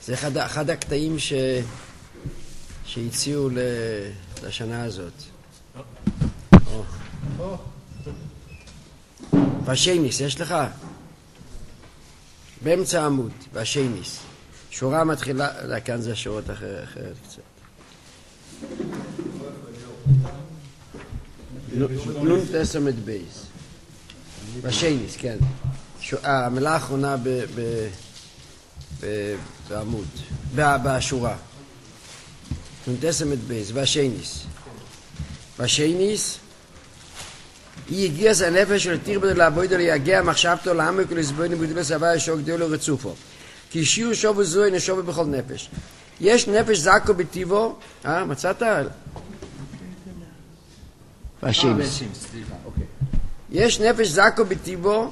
זה אחד הקטעים שהציעו לשנה הזאת. והשייניס, יש לך? באמצע העמוד, והשייניס. שורה מתחילה, כאן זה שורות אחרת קצת. נון תסמת בייס. והשייניס, כן. המילה האחרונה בעמוד, בשורה. נון תסמת בייס, והשייניס. והשייניס, היא הגיעה זה הנפש של תיר בדו לעבוד או להגיע מחשבתו לעמק ולסבוינו בגדול הסבא ישוק דיו לו רצופו. כי שיעור שוב וזוי נשוב בכל נפש. יש נפש זקו בטיבו, מצאת? והשייניס. יש נפש זקו בטיבו,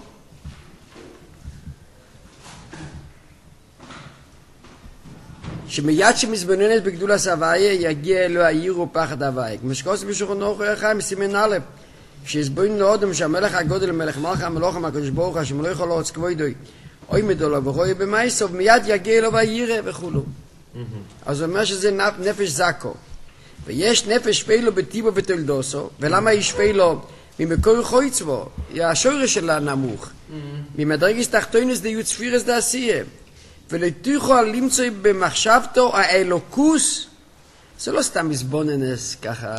שמיד שמזבננת בגדול הסבאיה יגיע אלו העיר ופחד הוואי. כמו שקוס בשולחן אורך חיים מסימן א', שהסבוין לאודם שהמלך הגודל המלך מלך המלוך הקדוש ברוך הוא שמלוא יכול להוצ כבודוי אוי מדולו ורואי במייסוב מיד יגיע אלו והעיר וכולו. אז הוא אומר שזה נפש זקו. ויש נפש שפילו בטיבו ותולדוסו, ולמה היא שפילו? ממקור חויצבו, השורש שלה נמוך. ממדרגס תחתונס דיוט ספירס דעשייה. ולתוכו למצוא במחשבתו האלוקוס, זה לא סתם מסבוננס ככה,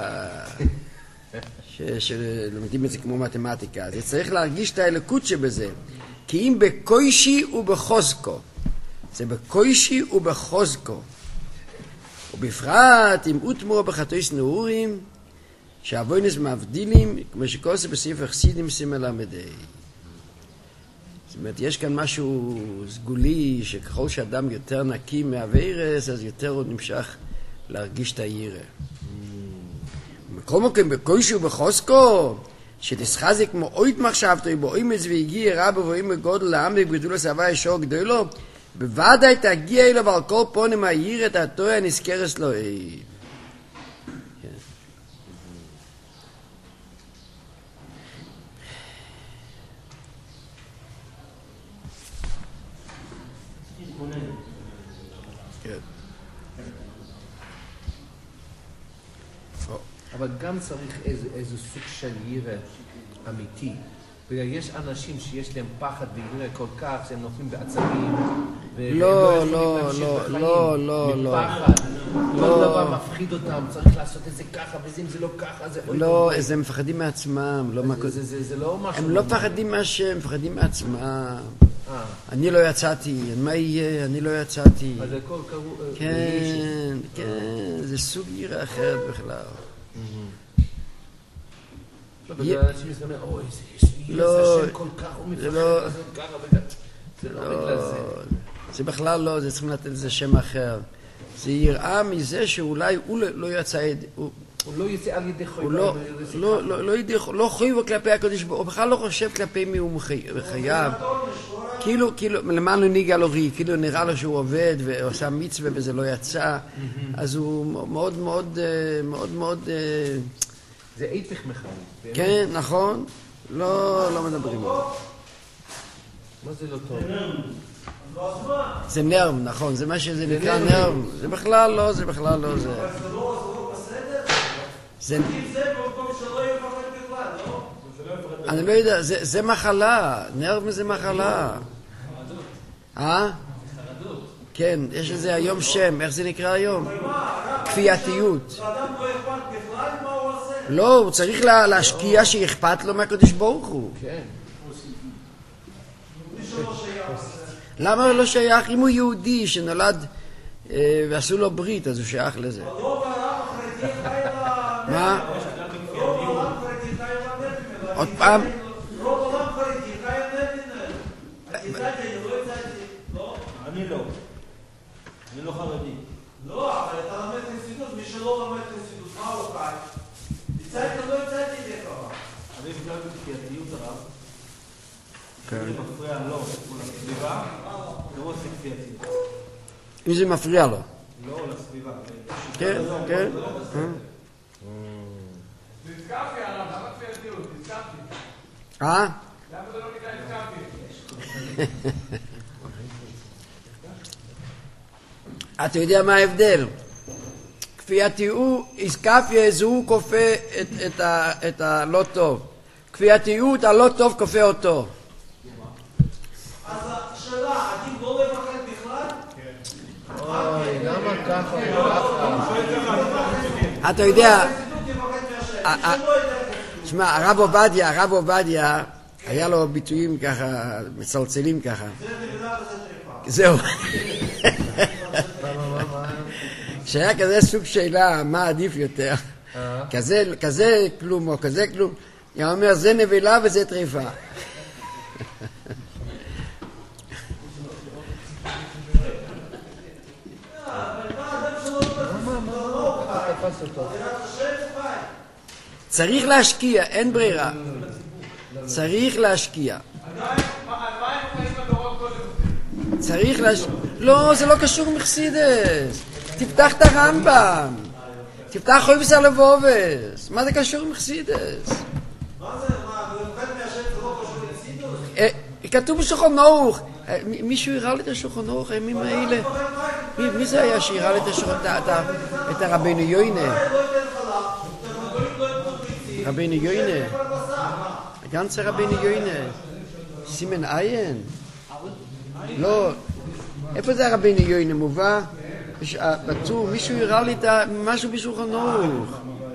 שלומדים את זה כמו מתמטיקה, זה צריך להרגיש את האלוקות שבזה, כי אם בקוישי ובחוזקו, זה בקוישי ובחוזקו, ובפרט אם אוטמו בחטויס נעורים, שהאבוינס מבדילים, כמו שכל זה בספר חסידים סימן למדי. זאת אומרת, יש כאן משהו סגולי, שככל שאדם יותר נקי מהווירס, אז יותר הוא נמשך להרגיש את הירא. בכל מקום, בקוישי ובחוזקו, שתסחזק כמו אוית מחשבתו, בו אימץ והגיע רבו ואימא גודל לעמק בגדול הסבא ישור גדולו, בוודאי תגיע אלו ועל כל פונים הירא תעתו הנזכרס לו. אבל גם צריך איזה סוג של ירא אמיתי. ויש אנשים שיש להם פחד וירא כל כך, שהם נופלים בעצבים, לא, לא, לא, לא, לא, לא. מפחד. כל דבר מפחיד אותם, צריך לעשות את זה ככה, וזה אם זה לא ככה, זה... לא, אז הם מפחדים מעצמם. זה לא משהו... הם לא מפחדים מהשם, הם מפחדים מעצמם. אני לא יצאתי, מה יהיה? אני לא יצאתי. אז הכל קראו... כן, כן, זה סוג ירא אחרת בכלל. זה בכלל לא, זה צריכים לתת לזה שם אחר. זה יראה מזה שאולי הוא לא יצא, הוא לא יצא על ידי חוי, לא חוי כלפי הקדוש ברוך הוא, הוא בכלל לא חושב כלפי מי הוא חייב. כאילו למען לא ניגע לו רי, כאילו נראה לו שהוא עובד ועושה מצווה וזה לא יצא, אז הוא מאוד מאוד מאוד מאוד... זה איפך מכני. כן, נכון. לא מדברים על זה. מה זה לא טוב? זה נרם, נכון. זה מה שזה נקרא נרם. זה בכלל לא, זה בכלל לא זה. זה... אני לא יודע, זה מחלה. נרם זה מחלה. כן, יש לזה היום שם. איך זה נקרא היום? כפייתיות. לא, הוא צריך להשקיע שאכפת לו מהקדוש ברוך הוא. כן. למה הוא לא שייך? אם הוא יהודי שנולד ועשו לו ברית, אז הוא שייך לזה. מה? עוד פעם? אני לא. אני לא חרדי. לא, אבל אתה למד חסידות, מי שלא למד חסידות, מה הוא חי? יצאתי, לא יצאתי ידי ככה. אני בגלל בכפייתיות הרב. זה מפריע לו, לסביבה, זה לא עושה כפייתיות. אם זה מפריע לו. לא, לסביבה. כן, כן. נזכרתי הרב, למה כפייתיות? נזכרתי. למה זה לא נקרא נזכרתי? אתה יודע מה ההבדל? כפייתיות, איסקפיה זה הוא כופה את הלא טוב. כפייתיות, הלא טוב כופה אותו. אז השאלה, עדיף לא לפחד בכלל? אוי, למה ככה? אתה יודע, תשמע, הרב עובדיה, היה לו ביטויים ככה, מצלצלים ככה. זהו. שהיה כזה סוג שאלה, מה עדיף יותר? כזה כלום או כזה כלום. הוא אומר, זה נבלה וזה טריפה. צריך להשקיע, אין ברירה. צריך להשקיע. צריך להשקיע. לא, זה לא קשור מחסידס. תפתח את הרמב"ם. תפתח חויבס הלבובס. מה זה קשור מחסידס? מה זה? מה? ולפחד מהשם זה לא קשור לחסידות? כתוב בשולחן ערוך. מישהו הראה לי את השולחן ערוך, הימים האלה. מי זה היה שהראה לי את הרבנו יוינה? רבנו יוינה. הגנץ רבנו יוינה. סימן עין. לא. איפה זה הרבנו יוינה מובא? בטור, מישהו הראה לי משהו בשולחן ערוך.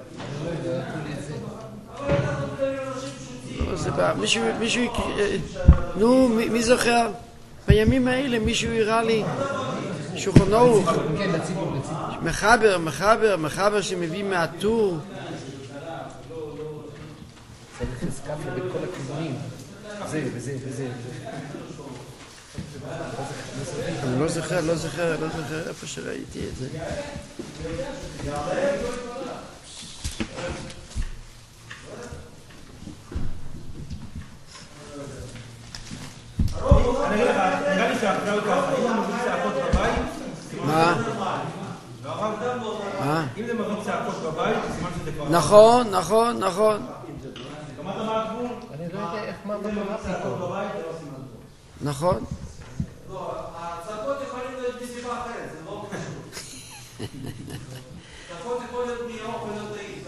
מישהו, נו, מי זוכר? בימים האלה מישהו הראה לי שולחן ערוך. מחבר שמביא מהטור. צריך לסקפיה בכל הכיוונים. זה וזה וזה. אני לא זוכר איפה שראיתי את זה. נראה לי שהכלל ככה, אם זה מביא צעקות בבית, מה? אם זה מביא צעקות בבית, סימן שזה כבר... נכון. למדת מה הגבול? אני לא יודע איך מה קרה פתאום. נכון. לא, הצעקות יכולים להיות מסיבה אחרת, זה לא קשור. צעקות יכול להיות מירוק ולא תאית,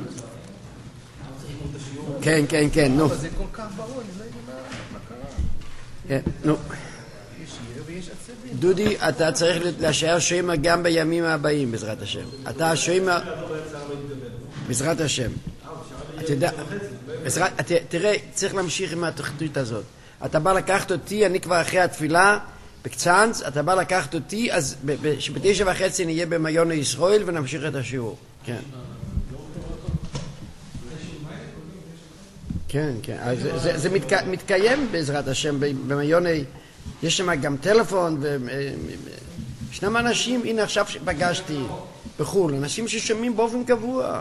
גם. כן, נו. אבל זה כל כך ברור, אני לא יודע מה קרה. כן, נו. יש עיר ויש עצבים. דודי, אתה צריך להישאר שוימה גם בימים הבאים, בעזרת השם. אתה שוימה... בעזרת השם. אתה יודע... תראה, צריך להמשיך עם התוכנית הזאת. אתה בא לקחת אותי, אני כבר אחרי התפילה, בקצנץ, אתה בא לקחת אותי, אז ב9:30 נהיה במעיון ישראל ונמשיך את השיעור. כן. כן. אז זה מתקיים בעזרת השם במעיון, יש שם גם טלפון, ישנם אנשים, הנה עכשיו פגשתי בחו"ל, אנשים ששומעים באופן קבוע.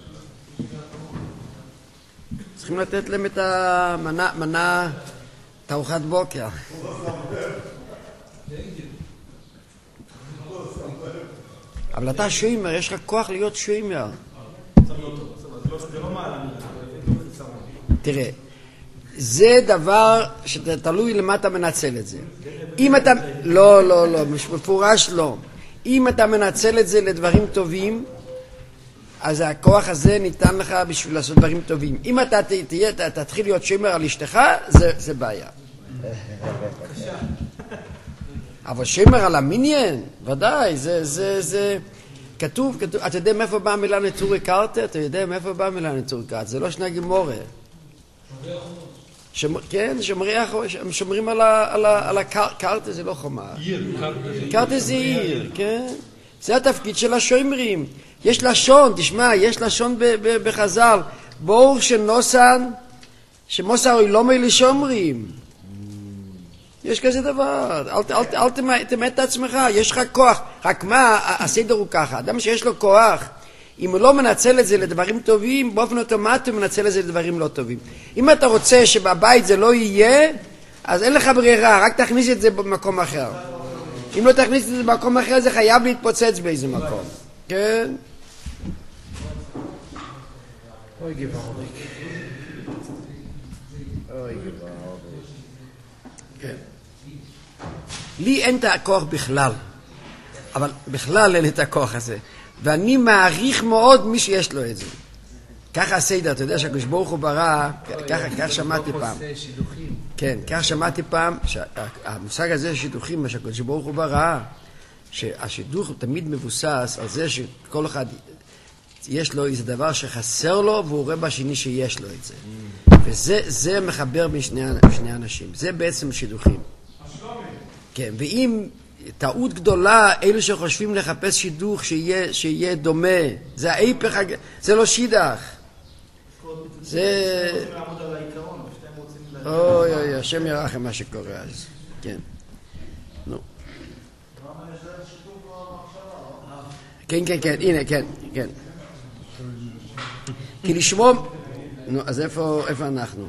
צריכים לתת להם את המנה, את ארוחת בוקר. אבל אתה שוימר, יש לך כוח להיות שוימר. תראה, זה דבר שתלוי למה אתה מנצל את זה. אם אתה... לא, מפורש לא. אם אתה מנצל את זה לדברים טובים, אז הכוח הזה ניתן לך בשביל לעשות דברים טובים. אם אתה תתחיל להיות שוימר על אשתך, זה בעיה. אבל שוימר על המניין, ודאי, זה... כתוב, אתה יודע מאיפה באה המילה נצורי קרתא? אתה יודע מאיפה באה המילה נצורי קרתא? זה לא שני גמורה. כן, שומרים על הקרתא, זה לא חומה. קרתא זה עיר, כן. זה התפקיד של השומרים. יש לשון, תשמע, יש לשון בחז"ל. בור שנוסן, שמוסר אילומי לשומרים. יש כזה דבר. אל תמת את עצמך, יש לך כוח. רק מה, הסדר הוא ככה. אדם שיש לו כוח, אם הוא לא מנצל את זה לדברים טובים, באופן אוטומטי הוא מנצל את זה לדברים לא טובים. אם אתה רוצה שבבית זה לא יהיה, אז אין לך ברירה, רק תכניס את זה במקום אחר. אם לא תכניס את זה במקום אחר, זה חייב להתפוצץ באיזה מקום. כן? אוי גבעוריק. אוי גבעוריק. כן. לי אין את הכוח בכלל. אבל בכלל אין את הכוח הזה. ואני מעריך מאוד מי שיש לו את זה. ככה הסדר, אתה יודע שהקדוש ברוך הוא ברא, כך שמעתי פעם. כן, כך שמעתי פעם, שהמושג הזה של שידוכים, מה שהקדוש ברוך הוא ברא, שהשידוך הוא תמיד מבוסס על זה שכל אחד יש לו איזה דבר שחסר לו, והוא רואה בשני שיש לו את זה. וזה מחבר בין שני אנשים. זה בעצם שידוכים. כן, ואם טעות גדולה, אלו שחושבים לחפש שידוך שיהיה דומה, זה ההיפך, זה לא שידך. זה... אוי אוי, השם ירחם מה שקורה אז. כן. נו. כן, כן, כן, הנה, כן, כן. כי לשמוע... נו, אז איפה אנחנו?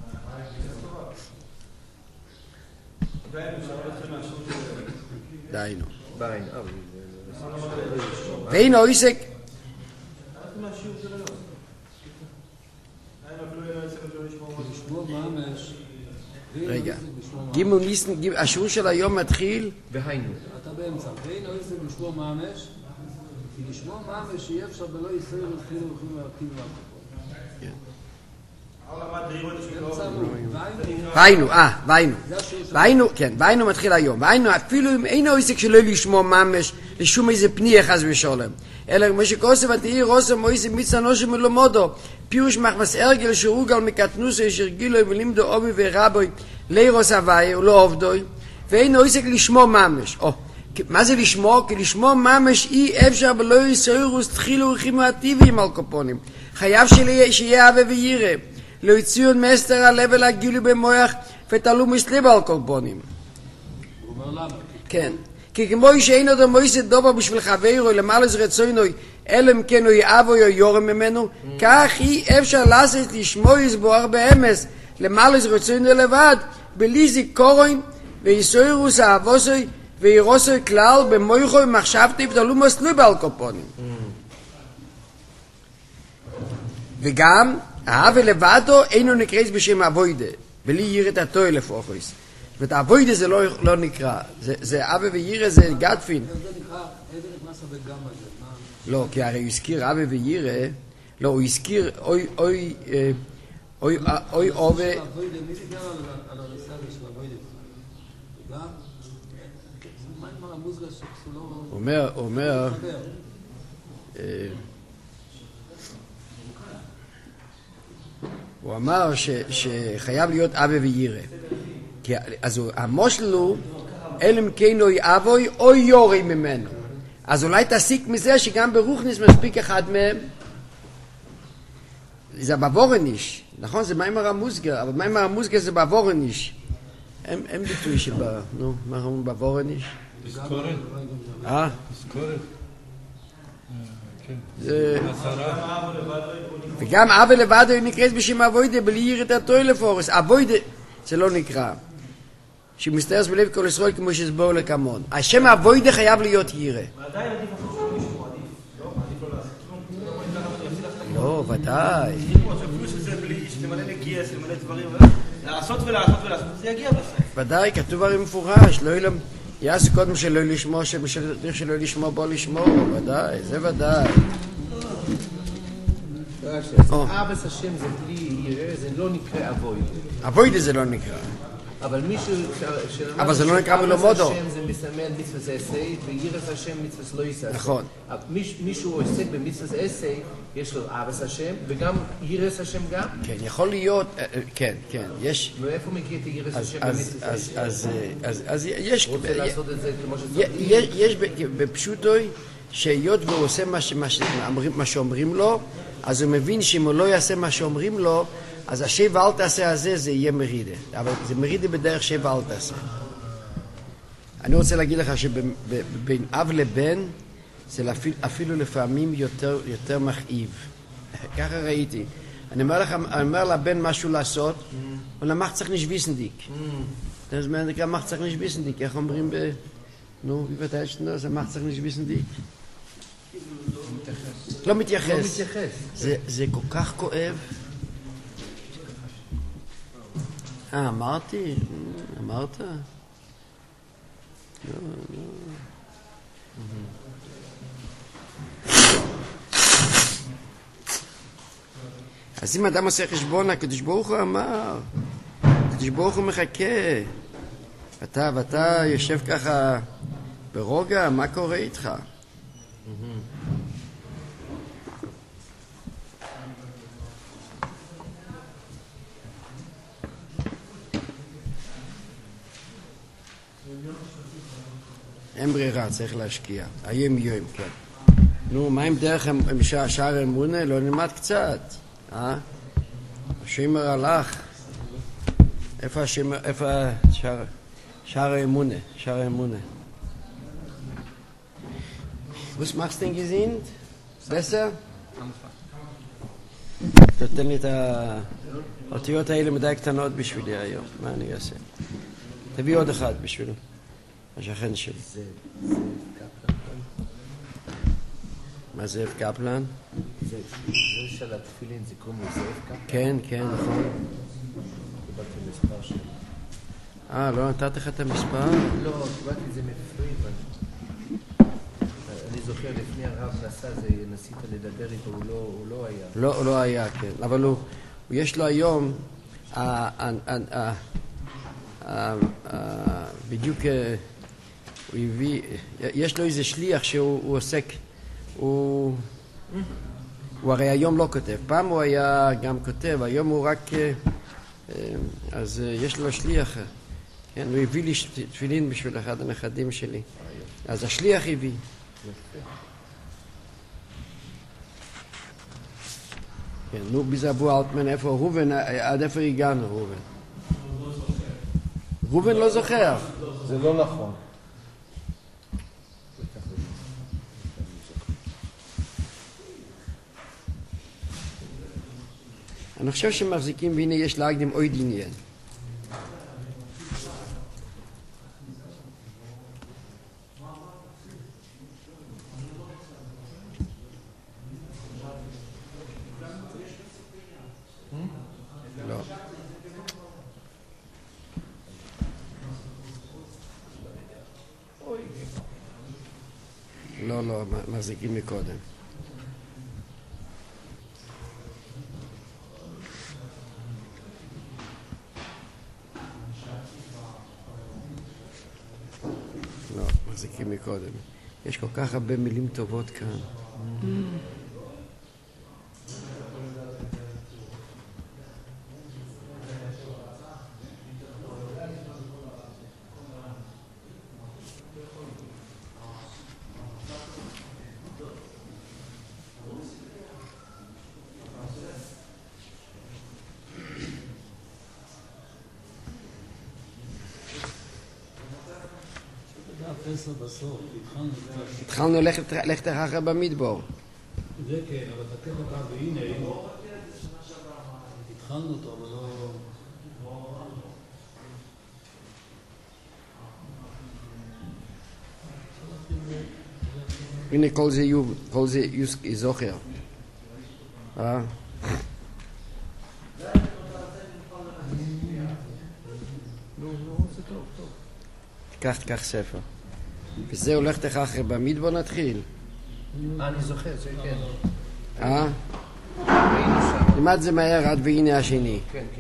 דיינו. ואינו עסק... רגע, גימל ניסן, השיעור של היום מתחיל והיינו. אתה באמצע. ואינו עסק לשמוע ממש, כי לשמוע ממש יהיה אפשר בלא ישראל ותחילו הולכים להרכיב והיינו, כן, והיינו מתחיל היום. והיינו, אפילו אם אינו עסק שלא לשמוע ממש, לשום איזה פני חס ושלום. אלא כמו שכוסף התהי רוסם או איזה מצווה נושם ולומדו, פירוש מחמס ארגל שהורגל מקטנוסו שרגילו ולימדו אובי ורבוי לירוס הוואי ולא עובדוי, ואינו עסק לשמוע ממש. מה זה לשמוע? כי לשמוע ממש אי אפשר בלא יסוירוס תחילו ורחימו הטבעיים על קופונים. חייב שיהיה אהבה וירא. לא יציון מסתר הלב ולהגילו במוח ותעלו מסלב על קופונים. הוא אומר למה? כן. כי כמו שאין עוד מויסד דובר בשביל חברו למעלה זה רצוינוי אלא אם כן הוא יאהבו או יורם ממנו, כך אי אפשר לעשות לשמוע יסבוח באמס למעלה זה רצוינוי לבד בלי זיכורון ויסוירוס אהבוסוי וירוסוי כלל במויכו ומחשבתי ותעלו מסלב על קופונים. וגם האהבה לבדו אינו נקרא בשם אבוידה בלי יראת התוי לפוחויס. ואת האבוידה זה לא נקרא, זה אבא וירא זה גדפין. זה נקרא, איזה נכנס הבגם הזה? לא, כי הרי הוא הזכיר אבא וירא, לא, הוא הזכיר אוי אובה. מי דיבר על הריסה של אבוידה? גם? מה עם המוזגה שכסולו? הוא אומר, הוא אמר שחייב להיות אבא וירא. אז המושל הוא אלא אם כן אוי אבוי או יורי ממנו. אז אולי תסיק מזה שגם ברוכניס מספיק אחד מהם. זה בבורניש, נכון? זה מיימר המוזגה, אבל מיימר המוזגה זה בבורניש. הם ביטוי שבא, נו, מה אומרים בבורניש? תזכורת. תזכורת. וגם אבא לבדו נקראת בשם אבוידה בלי יראת התוי לפורס. אבוידה זה לא נקרא. שמסתרס בלב כל ישראל כמו שסבור לקמון. השם אבוידה חייב להיות ירא. ועדיין עדיף אפילו שלא לשמוע, עדיף. לא? עדיף לא לעשות כלום. לא, ודאי. אפילו שזה בלי, שתמלא נגיע, שתמלא דברים, לעשות ולעשות ולעשות, זה יגיע בסוף. ודאי, כתוב הרי מפורש, לא ילם, יעשו קודם שלא לשמוע, שבשביל שלא לשמוע בוא לשמוע, ודאי, זה ודאי. אבס השם זה בלי ירא, זה לא נקרא אבוידה. אבוידה זה לא נקרא. אבל מישהו... אבל זה לא נקרא בלומודו. אבס השם זה מסמל מצווה עשי, וירס השם מצווה לא יעשה. נכון. מישהו עוסק במצווה עשי, יש לו אבס השם, וגם ירס השם גם? כן, יכול להיות, כן, יש... ואיפה מגיע את ירס השם במצווה עשי? אז יש... רוצה לעשות את זה כמו שצריך? יש בפשוטוי, שהיות והוא עושה מה שאומרים לו, אז הוא מבין שאם הוא לא יעשה מה שאומרים לו, אז השב אל תעשה הזה זה יהיה מרידה. אבל זה מרידה בדרך שב אל תעשה. אני רוצה להגיד לך שבין אב לבן, זה אפילו לפעמים יותר מכאיב. ככה ראיתי. אני אומר לבן משהו לעשות, אבל המח צריך נשוויסנדיק. זה נקרא מח צריך נשוויסנדיק. איך אומרים ב... נו, בבתי שנו, זה מח צריך נשוויסנדיק. לא מתייחס. זה כל כך כואב. אמרתי? אמרת? לא. אז אם אדם עושה חשבון, הקדוש ברוך הוא אמר, הקדוש ברוך הוא מחכה, ואתה יושב ככה ברוגע, מה קורה איתך? אין ברירה, צריך להשקיע. היום יום, כן. נו, מה עם דרך שער אמונה? לא נלמד קצת. השמר הלך. איפה השמר, איפה שער האמונה? שער האמונה. Was machst du denn gesinnt? Besser? תתן לי את האותיות האלה מדי קטנות בשבילי היום. מה אני אעשה? תביא עוד אחד בשבילו. השכן שלי. מה זאב קפלן? זה של התפילין, זה קוראים לזאב קפלן? כן, כן, נכון. קיבלתי מספר שלי. לא נתת לך את המספר? לא, קיבלתי את זה מפריד. אני זוכר לפני הרב נסית לדבר איתו, הוא לא היה. לא, הוא לא היה, כן. אבל יש לו היום, בדיוק הוא הביא, יש לו איזה שליח שהוא עוסק, הוא הרי היום לא כותב, פעם הוא היה גם כותב, היום הוא רק, אז יש לו שליח, כן, הוא הביא לי תפילין בשביל אחד הנכדים שלי, אז השליח הביא. כן, נו ביזבו אלטמן, איפה רובן, עד איפה הגענו רובן? רובן לא זוכר. זה לא נכון. אני חושב שמחזיקים, והנה יש להקדים עוד עניין. לא. לא, מחזיקים מקודם. לא, מחזיקים מקודם. יש כל כך הרבה מילים טובות כאן. התחלנו ללכת אחר במדבור. זה כן, אבל תקן אותה, והנה, התחלנו אותו, אבל לא... הנה כל זה זוכר. תיקח ספר. וזה הולך לך אחרי במדבור נתחיל. אני זוכר, זה כן. לימד זה מהר עד והנה השני. כן, כן.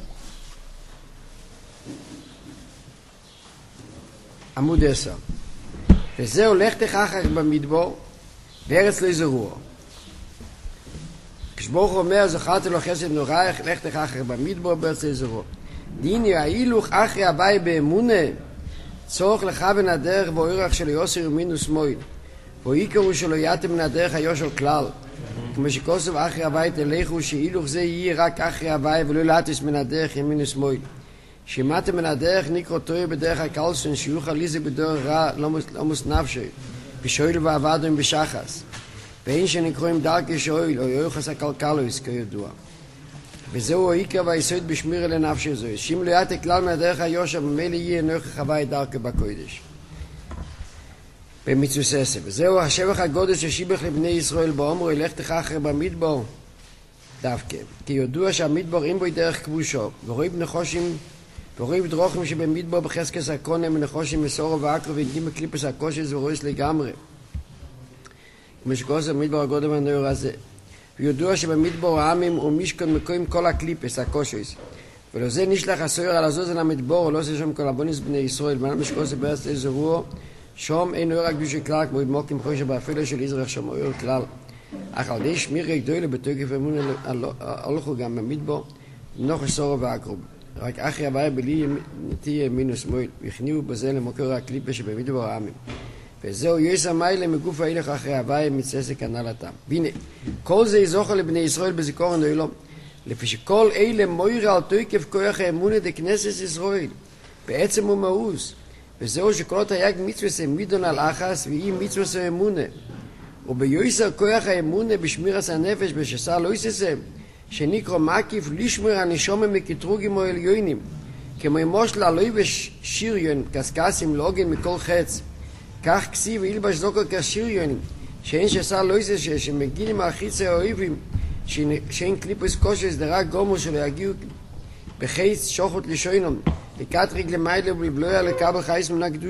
עמוד 10. וזה הולך לך אחרי במדבור בארץ לא יזרוע. כשברוך אומר זכרתי לו חסד נורייך לך לך אחרי במדבור בארץ לא יזרוע. דיני ההילוך אחרי הבאי באמונה צורך לכוון הדרך ואורך של יוסר ומינוס מויל ואיקרו שלו יתם מן הדרך היושר כלל כמו שכוסף אחרי הבית תלכו שהילוך זה יהיה רק אחרי הבית ולא להטיס מן הדרך ימינוס מויל שמעתם מן הדרך נקרא טועה בדרך הקלסון שיוכל ליזה בדרך רע לא מוסנפשי בשואל ועבדו בשחס ואין שנקרואים דרכי שואל או יוחס הקלקלויס כידוע וזהו העיקר והיסוד בשמירה לנפשי זו. שאם לא יתה כלל מהדרך היושר, ממילא יהיה נוכח הווי דרכו בקודש. במצוססה. וזהו השבח הגודל ששיבח לבני ישראל באומרו, ילך תחכר במדבור. דווקא. כי ידוע שהמדבור אין בו דרך כבושו. ורואים נחושים, ורואים דרוכים שבמדבור בחזקס הקונה, מנחושים מסורו ועקרו, ואינקים בקליפס הקושס ורויס לגמרי. כמו שכוסר מדבור הגודל מהנאור הזה. וידוע שבמדבור העמים הוא משכון מקוים כל הקליפס, הקושויס. ולזה נשלח הסויר על הזוזן המדבור, לא עושה שם כל הבוניס בני ישראל, בנה משקוס בארץ איזורו, שום אין אור הקדוש כלל, כמו במוקים חושה באפלה של יזרח שם אור כלל. אך על די שמירי גדולה בתוקף אמון הולכו גם במדבור, נוח סורו ועקרוב. רק אחרי הבאה בלי תהיה מינוס מועיל, והכניעו בזה למוקר הקליפה שבמדבור העמים. וזהו יסע מיילה מגוף ההילך אחרי הבאה מצסק הנ"ל הטעם. והנה, כל זה יזוכה לבני ישראל בזיכרון העולם. לפי שכל אלה מוירה על תוקף כוח האמונה דכנסת ישראל, בעצם הוא מאוס. וזהו שכל תייג מצווה מידון על אחס ואי מצווה אמונה. וביועסר כוח האמונה בשמירת הנפש בשסר לא יססם, שנקרא מקיף לשמור הנשום מקטרוגים או עליונים, כמו מושל אלוהי ושיריון, קסקסים לא עוגן מכל חץ. כך כסיב וילבש זוקר כשיריונים, שאין שסר לא יססם, שמגינים על חיצי האויבים, שאין קליפוס קושס דרק גומו שלא יגיעו בחייס שוחת לשוינום, לקטריק למיילה ולבלויה לקבל חייס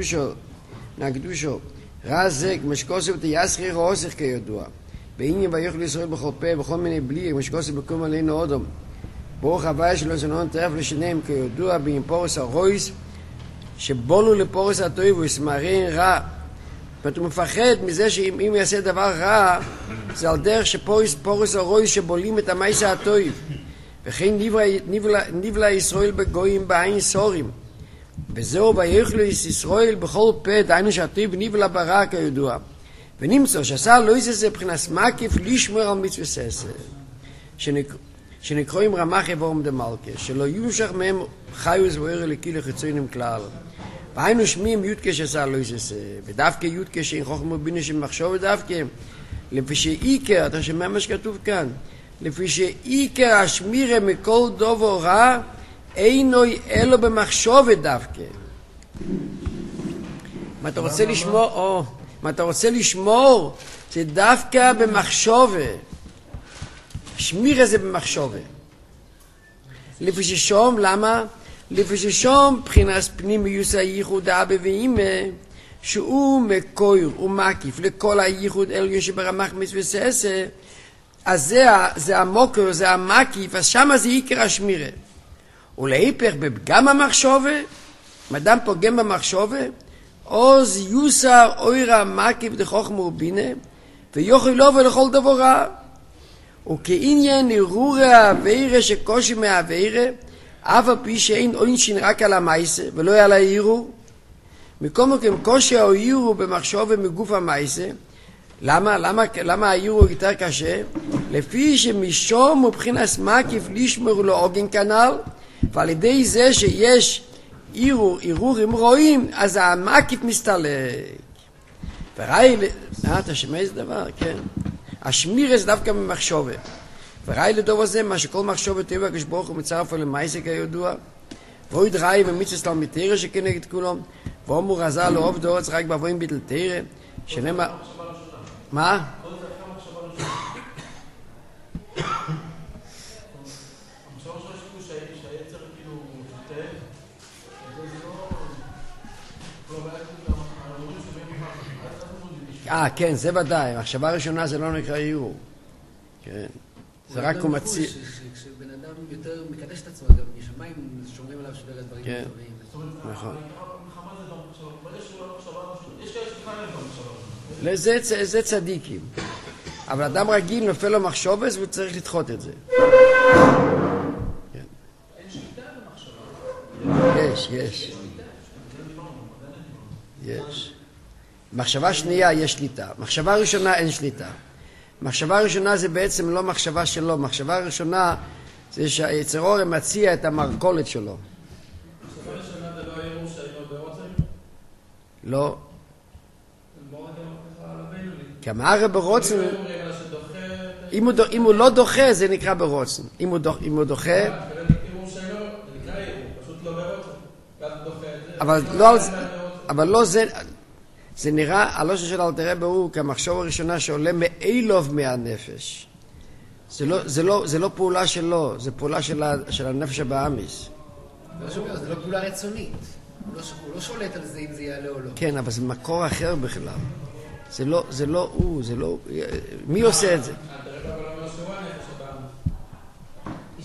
נקדושו. רז זה, משקוסו תייסחי רעוסך כידוע. בעניין ויוכל ישראל בכל פה, בכל מיני בלי, משקוסו בקום עלינו אודום. ברוך הוויה שלו זנון תרף לשניהם כידוע, בין פורס הרויס, שבולו לפורס הטוב וסמרין רע. זאת הוא מפחד מזה שאם יעשה דבר רע, זה על דרך שפורס הרויס שבולים את המייסה הטוב. וכן נבלה ישראל בגויים בעין סורים. וזהו ויוכלו ישראל בכל פה, דיינו שהטוב נבלה ברע כידוע. ונמצא שעשה לא יססה מבחינת מקיף לשמור על מצווה ססה. שנקרואים רמח יבורם דמלכה, שלא יומשך מהם חיוס ואיר אלוקי לחיצונים כלל. והיינו שמים יודקה שעשה לא יססה, ודווקא יודקה שאין חוכמה בינה שמחשוב ודווקא, לפי שאיקר, אתה שומע מה שכתוב כאן, לפי שאיקר השמירה מכל דובר רע, אינוי אלו במחשבת דווקא. מה אתה רוצה לשמור? מה אתה רוצה לשמור? זה דווקא במחשבת. שמירה זה במחשבת. לפי ששום, למה? לפי ששום בחינת פנימיוס הייחוד אבא ואמא, שהוא מקויר ומקיף לכל הייחוד עליון שברמ"ח מצווה ססה, אז זה המוקר, זה המקיף, אז שמה זה עיקר השמירה. ולהיפך בפגם המחשבה, אם אדם פוגם במחשבה, עוז יוסר אוירה מקיף דחוכמה ובינה, ויוכל לו ולכל דבר רע. וכעניין ערעורי העבירה שקושי מהעבירה, אף על פי שאין עונשין רק על המעשה ולא על הערעור. מכל מקום קושי הערעור במחשבה מגוף המעשה. למה הערעור יותר קשה? לפי שמשום מבחינת מקיף לשמור לו עוגן כנ"ל, ועל ידי זה שיש ערעורים רואים, אז המקיף מסתלק. וראי, אתה שומע איזה דבר? כן. השמירה זה דווקא במחשבה. וראי לדוב הזה, מה שכל מחשבה טבע כשברוך הוא מצרף על המעשה כידוע, והוא ידראי ומצווה תלמיד תורה שכנגד כולם, ואומר רז"ל לאהוב דורץ רק בעבודים ביטל תורה, שנאמר... מה? כן, זה ודאי. המחשבה הראשונה זה לא נקרא ערעור. כן. זה רק הוא מציע. כשבן אדם יותר מקדש את עצמו, גם משמיים שומרים עליו שדרי דברים טובים. נכון. יש כאלה זה צדיקים. אבל אדם רגיל נופל לו מחשובס והוא צריך לדחות את זה. אין שליטה במחשבה. יש. מחשבה שנייה יש שליטה. מחשבה ראשונה אין שליטה. מחשבה ראשונה זה בעצם לא מחשבה שלו. מחשבה ראשונה זה שהיצר אור מציע את המרכולת שלו. מחשבה ראשונה זה לא הערעור שהיינו ברוצן? לא. בואו נדבר ככה על הבינוני. כי המערה ברוצן... אם הוא לא דוחה זה נקרא ברוצן. אם הוא דוחה... ערעור שלו זה נקרא ערעור, פשוט לא ברוצן. ואז דוחה את זה. אבל לא זה... זה נראה, הלושן של אלתר רבי הוא כמחשוב הראשונה שעולה מאילוב מהנפש. זה לא פעולה שלו, זה פעולה של הנפש הבאמיס. זה לא פעולה רצונית. הוא לא שולט על זה אם זה יעלה או לא. כן, אבל זה מקור אחר בכלל. זה לא הוא, זה לא... מי עושה את זה? אלתר רבי אבל אומר שהוא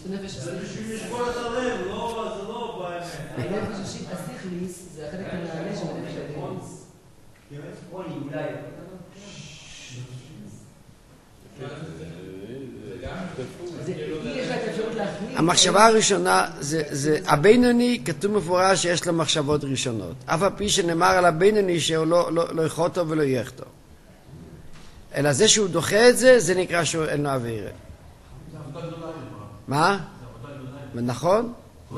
נפש השכליס. בשביל לשבור את הלב, זה לא באמת. הנפש השכליס זה החלק הנעלה של הנפש השכליס. אולי. המחשבה הראשונה, הבינוני כתוב מפורש שיש לו מחשבות ראשונות. אף על פי שנאמר על הבינוני שהוא לא יחוטו ולא יחטו. אלא זה שהוא דוחה את זה, זה נקרא שהוא אין לו עבירה. מה? נכון,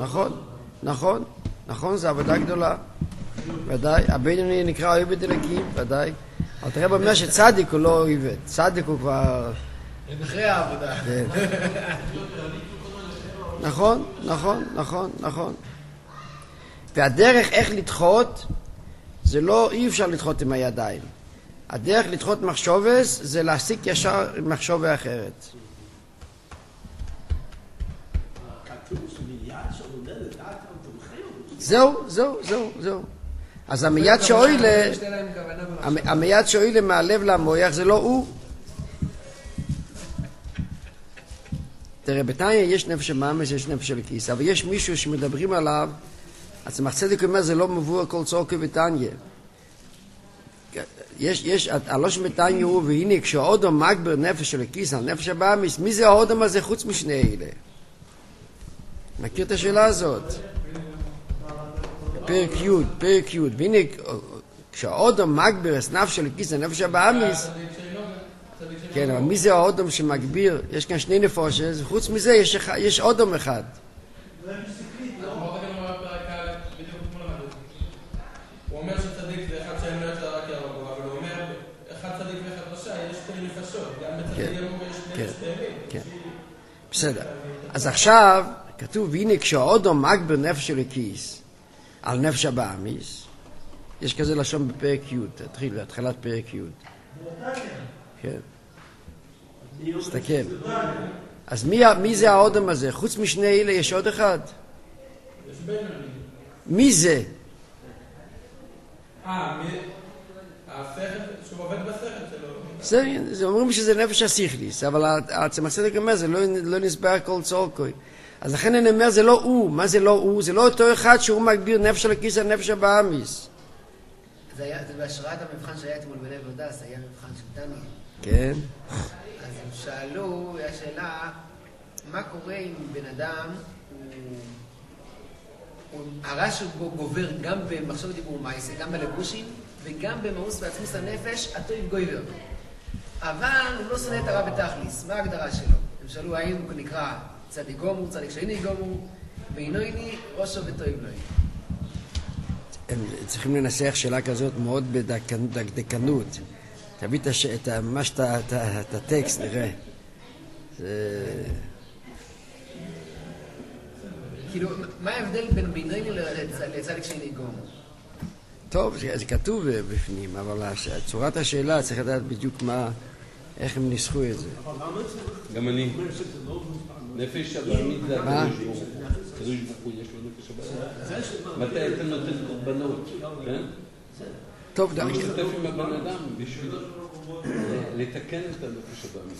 זה עבודה גדולה. ודאי, הבינוני נקרא אוהב אלוקים, ודאי. אבל תראה אומר שצדיק הוא לא אוהב, צדיק הוא כבר... אחרי העבודה. נכון. והדרך איך לדחות, זה לא, אי אפשר לדחות עם הידיים. הדרך לדחות מחשובס זה להסיק ישר מחשובה אחרת. זהו. אז המיד שאוילה מהלב למויח זה לא הוא. תראה, בתניא יש נפש המאמץ, יש נפש הלקיס, אבל יש מישהו שמדברים עליו, אז צדיק אומר, זה לא מבוא כל צורכי בתניא. הלושן בתניא הוא, והנה, כשהאודם מגבר נפש הלקיס על נפש המאמץ, מי זה האודם הזה חוץ משני אלה? מכיר את השאלה הזאת? פרק י', והנה, כשהאודם מגבר נפש הלקיס על נפש המאמץ, כן, אבל מי זה האודם שמגביר? יש כאן שני נפושות, חוץ מזה יש אודם אחד. הוא אומר שצדיק זה אחד שאין לו את הרק ירבו, אבל הוא אומר, אחד צדיק ואחד רשע, יש שתי נפשות, גם בצדיק ירבו יש שתי נפשות. כן, בסדר. אז עכשיו, כתוב, והנה כשהאודם מגביר נפש הלקיס על נפש הבאמיס, יש כזה לשון בפרק י', תתחיל, התחלת פרק י'. כן. תסתכל. אז מי זה האודם הזה? חוץ משני אלה יש עוד אחד? יש בינוני. מי זה? השכל, שהוא עובד בשכל שלו. זה אומרים שזה נפש השכליס, אבל הצמח צדק אומר, זה לא נסבר כל צורכוי. אז לכן אני אומר, זה לא הוא. מה זה לא הוא? זה לא אותו אחד שהוא מגביר נפש הלקיס על נפש הבאמיס. זה בהשראת המבחן שהיה אתמול בלב הודס, היה מבחן של תניא. כן. אז הם שאלו, היה שאלה, מה קורה אם בן אדם, הרש בו גובר גם במחשב דיבור מייסה, גם בלבושים, וגם במאוס ועצמוס הנפש, עתו עם גויבר. אבל הוא לא שונא את הרע בתכליס, מה ההגדרה שלו? הם שאלו, האם הוא נקרא צדיק גומור, צדיק שאיני גומור, ואינויני ראשו וטויב לוי. הם צריכים לנסח שאלה כזאת מאוד בדקדקנות. תביא ממש את הטקסט, נראה. כאילו, מה ההבדל בין בינוני לצדיק שאיני גומור? טוב, זה כתוב בפנים, אבל צורת השאלה צריך לדעת בדיוק איך הם ניסחו את זה. גם אני. נפש הבאמית זה הקדוש ברוך הוא. הקדוש ברוך הוא יש לו נפש הבאמית. מתי אתה נותן קורבנות? טוב, הוא משתתף עם הבן אדם בשביל לתקן את הנפש הבאמית.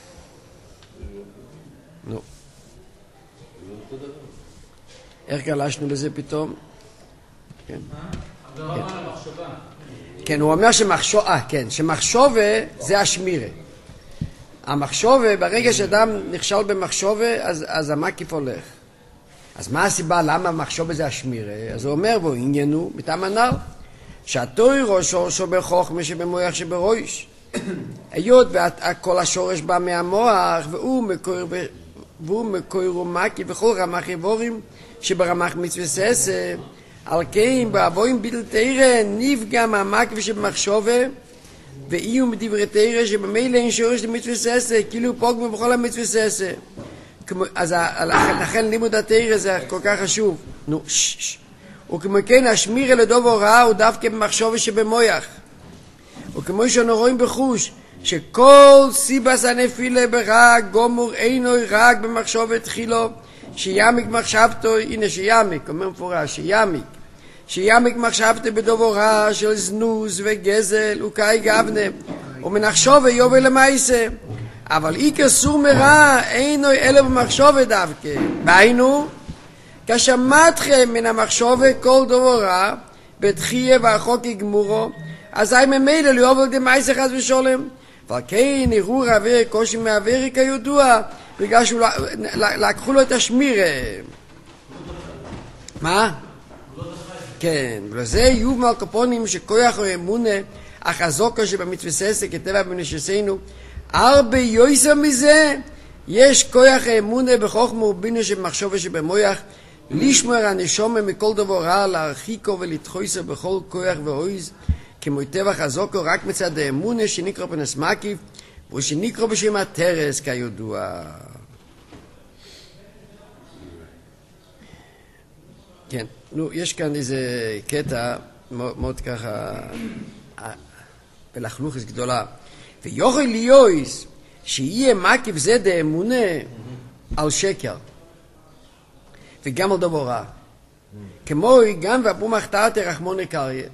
נו. זה אותו דבר. איך גלשנו לזה פתאום? כן. המחשבה. כן, הוא אומר שמחשובה זה השמירה. המחשובה, ברגע שאדם נכשל במחשובה, אז המקיף הולך. אז מה הסיבה למה המחשובה זה השמירה? אז הוא אומר בו, עניינו, מטעם הנ"ל, שהתורי ראשו שבחוכמה שבמוח שבראש. היות וכל השורש בא מהמוח, והוא מקור ומקיף בכל רמ"ח איבורים שברמ"ח מצווה ססה, על כן באבוים ביטל תירא נפגע מהמקיף שבמחשובה, ואיום בדברי תירא שבמילא אין שורש למצווה ססה, כאילו פוגם בכל המצווה ססה. אז לכן לימוד התירא זה כל כך חשוב. וכמו כן השמירה לדוב הוראה הוא דווקא במחשבה שבמוח. וכמו שאנו רואים בחוש שכל סיבס הנפילה ברע גומור אינו רק במחשבה תחילו, שימיק מחשבתו, הנה שימיק, אומר מפורש, שימיק מחשבתו בדוב הוראה של זנוז וגזל וקאי גבנה, ומנחשבה יובל למעשה. אבל עיקר סור מרע אינו אלא במחשבה דווקא. והיינו, כשמעתכם מן המחשבה כל דבר רע, בתחייה והחוק יגמורו, אזי ממילא ליובל דמייסה חס ושולם. אבל כן ערעור העבירה קושי מהעבירה כידוע, בגלל לקחו לו את השמירה. מה? כן, וזה יוב מהקופונים שכוח או אמונה החזוקה שבמצווססה כטבע בנשסנו, הרבה יויסר מזה יש כוח האמונה בחוכמה ובינה שבמחשבה שבמויח לשמור הנשומה מכל דבר רע, להרחיקו ולתחויסו בכל כוח ואויז כמו טבע חזוקו רק מצד האמונה שנקרא פנס מקיף ושנקרא בשם הטרס כידוע. כן, נו, יש כאן איזה קטע מאוד ככה בלחלוכס גדולה. ויוכל ליועס שיהיה מקיף זה דאמונה על שקר וגם על דבר רע. כמו גם ואפו מחתרת רחמוני קריה.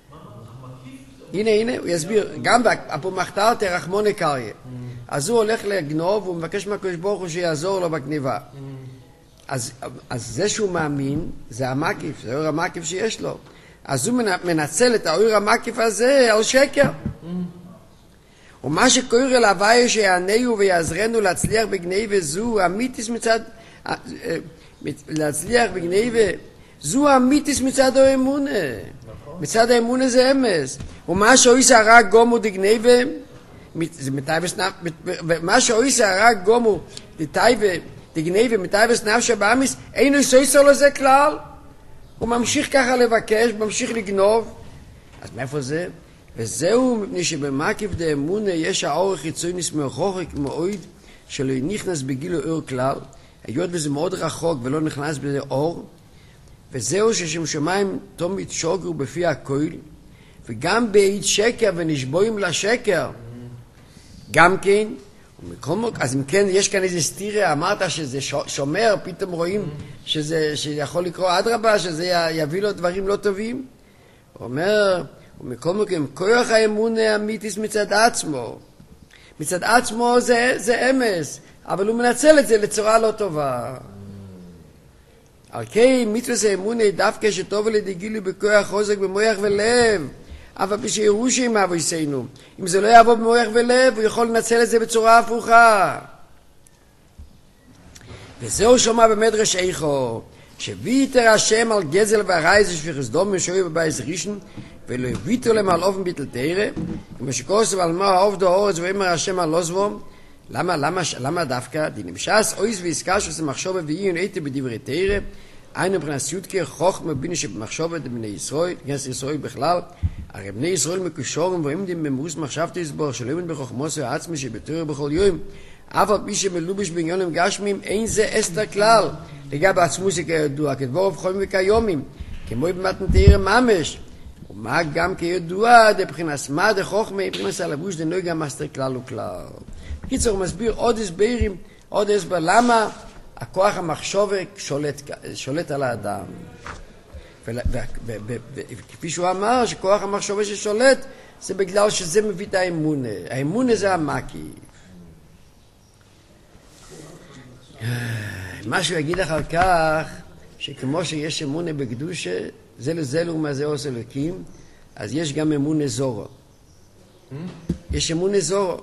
הנה, הוא יסביר. גם ואפו מחתרת רחמוני קריה. אז הוא הולך לגנוב והוא מבקש מהקדוש ברוך הוא שיעזור לו בגניבה. אז זה שהוא מאמין, זה המקיף, זה האור המקיף שיש לו. אז הוא מנצל את האור המקיף הזה על שקר. ומה שקורא אל הוויה שיענהו ויעזרנו להצליח בגניבה זו אמיתיס מצד להצליח בגניבה זו אמיתיס מצד האמונה. מצד האמונה זה אמס. ומה שאויסה רק גומו דגניבה זה מטייבס מה שאויסה רק גומו דגניבה מטייבס נפשה באמיס אינו סויסר לזה כלל. הוא ממשיך ככה לבקש, ממשיך לגנוב. אז מאיפה זה? וזהו מפני שבמקיף דאמונה יש האור חיצוני מהרחוק מאוד שלא נכנס בגילו אור כלל, היות וזה מאוד רחוק ולא נכנס בזה אור, וזהו ששם שמיים תמיד שוגרו בפי הכל, וגם בעיד שקר ונשבועים לשקר, גם כן, אז אם כן יש כאן איזה סתירה, אמרת שזה שומר, פתאום רואים שיכול לקרוא אדרבה, שזה יביא לו דברים לא טובים, הוא אומר, ומכל מקום, כוח האמונה האמיתיס מצד עצמו. מצד עצמו זה אמס, אבל הוא מנצל את זה לצורה לא טובה. על כן, מצווה האמונה דווקא שטוב לדגילו בכוח חוזק במוח ולב, אבל בשירו שהם אבויסנו. אם זה לא יעבור במוח ולב, הוא יכול לנצל את זה בצורה הפוכה. וזהו שומע במדרש איכו, שוויתר השם על גזל והרייז שפיכס דום משוי בבייס ראשון, ולא הביטו להם על אופן ביטל תירה, כמו שקורסו על מה העובד האורץ ואמר השם על לא זבום. למה דווקא? דינמשס אויס ועסקה שעושה מחשוב ואיון איתה בדברי תירה, היינו מבחינת יודקי חוכמה בינה שבמחשבת בני ישראל, גנס ישראל בכלל, הרי בני ישראל מקושורים ועומדים במרוס מחשבתי לסבור, שלא יאמין בחוכמוס העצמי שבתירה בכל יום, אף על פי שמלובש בעניונים גשמים, אין זה אסתר כלל, לגבי עצמוס כידוע, כדבור ובחולים וכיומים, כמו במתן תירה ממש, ומה גם כידוע, דבחינס מה דחוכמה, מבחינס הלבוש דנוי גם אסתר כלל וכלל. בקיצור, הוא מסביר עוד הסברים, עוד הסבר למה הכוח המחשבה שולט על האדם. וכפי שהוא אמר, שכוח המחשבה ששולט, זה בגלל שזה מביא את האמונה. האמונה זה המקיף. מה שהוא יגיד אחר כך, שכמו שיש אמונה בקדושה, זה לזה ומה זה עושה אלוקים, אז יש גם אמונה זורו. יש אמונה זורו.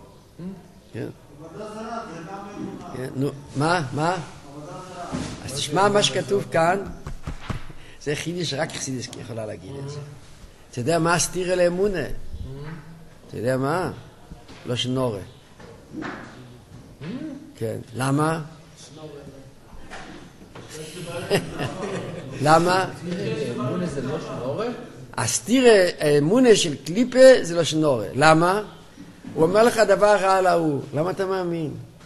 נו, מה? אז תשמע מה שכתוב כאן, זה חידיש, רק חסידיס יכולה להגיד את זה. אתה יודע מה הסתירה לאמונה? אתה יודע מה? לא שנורה. כן, למה? למה? אמונה זה לא שנורה? הסתירה, האמונה של קליפה זה לא שנורה. למה? הוא אומר לך דבר רע על ההוא. למה אתה מאמין?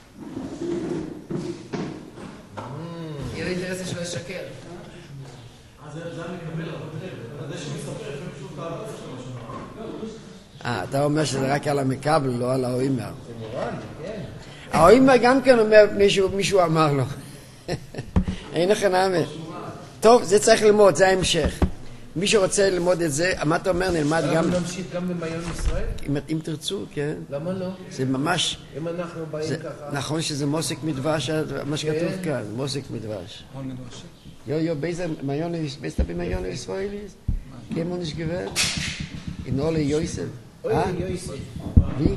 יהיה אינטרס שלו לשקר. אז זה מקבל, אבל זה שמספר, זה פשוט תעבוד שלו. אתה אומר שזה רק על המקבל, לא על האוימר. האוימר גם כן אומר מישהו אמר לו. אין לך נאמר. טוב, זה צריך ללמוד, זה ההמשך. מי שרוצה ללמוד את זה, מה אתה אומר, נלמד גם... אנחנו נמשיך גם במעיון ישראל? אם תרצו, כן. למה לא? זה ממש... אם אנחנו באים ככה... נכון שזה מוסק מדבש, מה שכתוב כאן, מוסק מדבש. באיזה מעיון, באיזה במעיון הישראלי? כמו נשגבל? In alle Yosef. Oile Yosef. Wie?